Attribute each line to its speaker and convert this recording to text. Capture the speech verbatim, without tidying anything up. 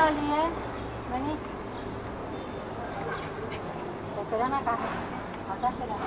Speaker 1: Oli, ¿eh? Vení. Te esperan acá. Acá esperan.